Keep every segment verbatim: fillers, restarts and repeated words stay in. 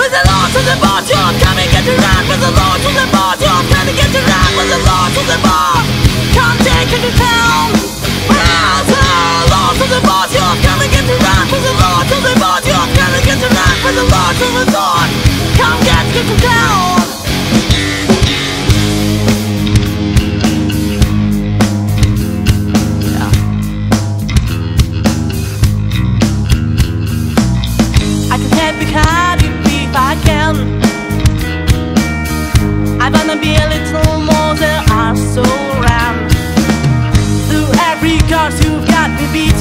With the Lord to the bottom, come and get your rock. With the Lord to the bottom, come and get your rock. With the Lord to the bottom, come take it to town. With the Lord to the bottom, come and get your rock. With the Lord to the bottom, come and get your rock. With the Lord to the bottom, come get get to town. I wanna be a little more than I so ran. Through every card you've got me beat,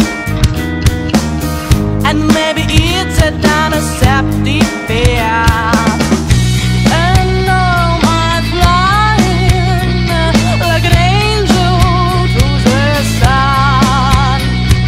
and maybe it's a down a septic fear. And now I'm flying like an angel through the sun.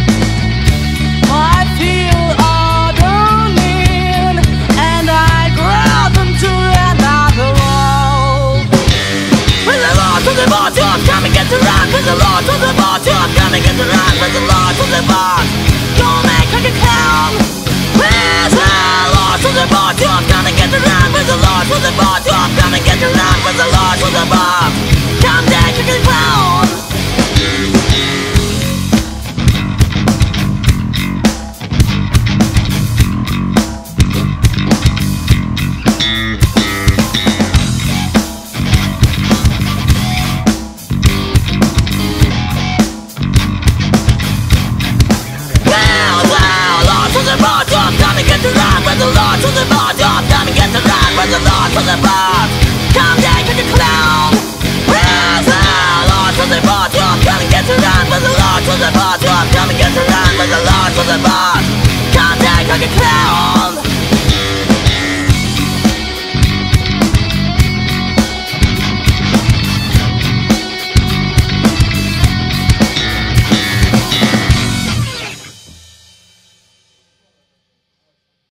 I feel all burning, and I grab into another world. With the Lord to the bottom, come and get the rock. With the Lord to the bottom, come and get the rock. With the Lord to the bottom, don't make like a clown. With the Lord to the bottom, come and get the rock. With the Lord to the bottom, come and get the rock. With the Lord to the bottom, come take like a clown. With the Lord to the bottom, come and get the rock. With the Lord to the bottom, come take like a clown. With the Lord to the bottom, come and get the rock. With the Lord to the bottom, come and get the rock. With the Lord to the bottom, come take like a clown.